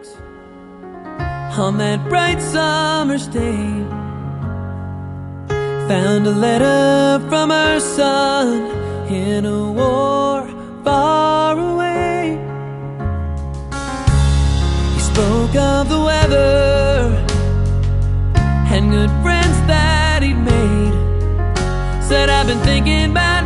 on that bright summer's day. Found a letter from her son in a war far away. He spoke of the weather and good friends that he'd made. Said, I've been thinking about